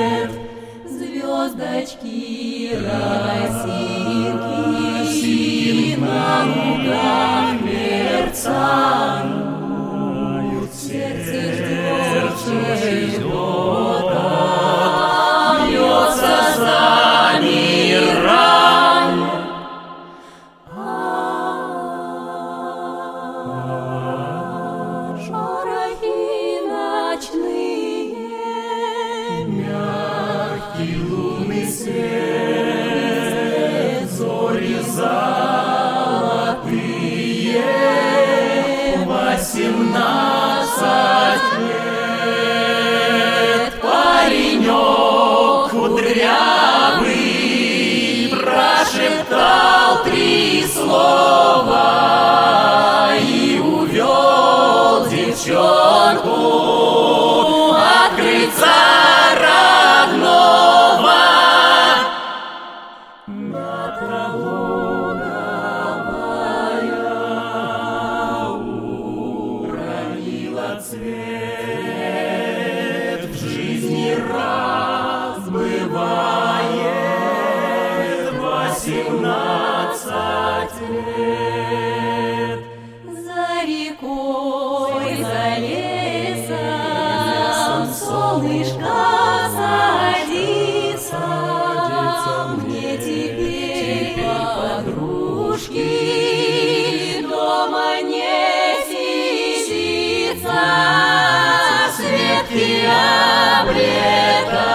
Звездочки, росинки на лугах мерцают, сердце ждет, бьется замирая. Шорохи ночные, мягкий лунный свет, зори золотые, 18 лет. Паренек кудрявый прошептал 3 слова и увел девчонку от крыльца родного. Натрологовая уронила цвет, в жизни раз бывает 18 лет. За рекой, за лесом солнышко садится. Мне теперь подружки дома не сидится. Светки облетают